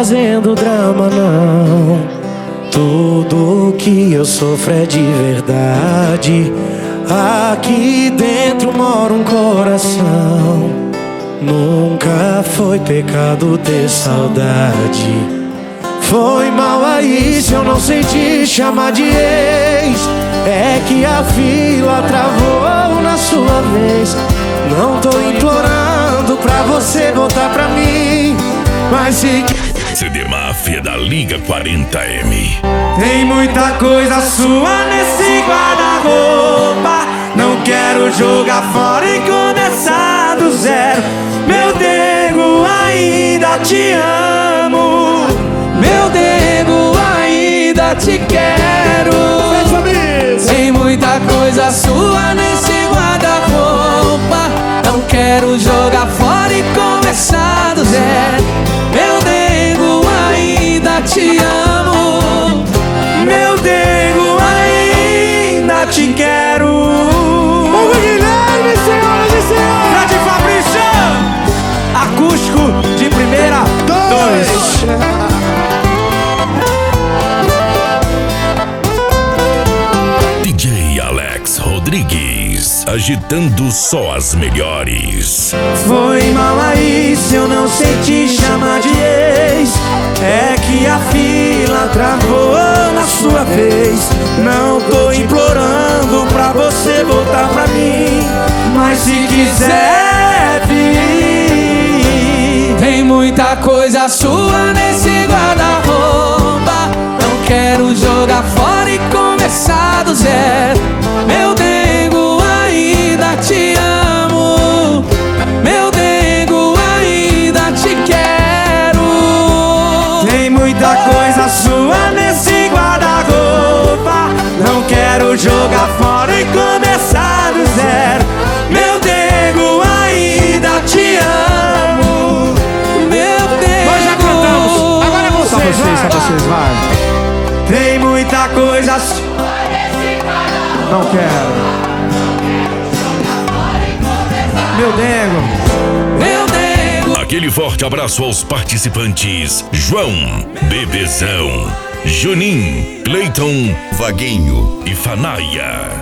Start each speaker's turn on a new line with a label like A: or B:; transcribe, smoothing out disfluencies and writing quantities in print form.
A: fazendo drama, não. Tudo que eu sofro é de verdade. Aqui dentro mora um coração. Nunca foi pecado ter saudade. Foi mal aí se eu não senti chamar de ex. É que a fila travou na sua vez. Não tô implorando pra você voltar pra mim, mas se
B: CD Máfia da Liga 40M.
A: tem muita coisa sua nesse guarda-roupa. Não quero jogar fora e começar do zero. Meu nego, ainda te amo. Meu nego, ainda te quero. Tem muita coisa sua nesse guarda-roupa. Não quero jogar fora e começar do zero. Meu nego, ainda te amo. Meu nego, ainda te quero. Ô Guilherme, senhoras e senhores, Grande Fabrício, acústico de primeira, 2.
B: DJ Alex Rodrigues, agitando só as melhores.
A: Foi mal aí se eu não sei te chamar de ex. É que a fila travou na sua vez. Não tô implorando pra você voltar pra mim, mas se quiser vir. Tem muita coisa sua nesse guarda-roupa. Não quero jogar fora e começar do zero. Meu nego, ainda te amo. Meu nego, ainda te quero. Tem muita coisa sua nesse guarda-roupa. Não quero jogar fora e começar do zero. Meu nego, ainda te amo. Meu nego. Nós já cantamos, agora é vocês, só vocês, vai. Tem muita coisa sua nesse guarda-roupa. Não quero. Meu nego. Meu nego.
B: Aquele forte abraço aos participantes: João, Bebezão, Junim, Cleiton, Vaguinho e Fanaia.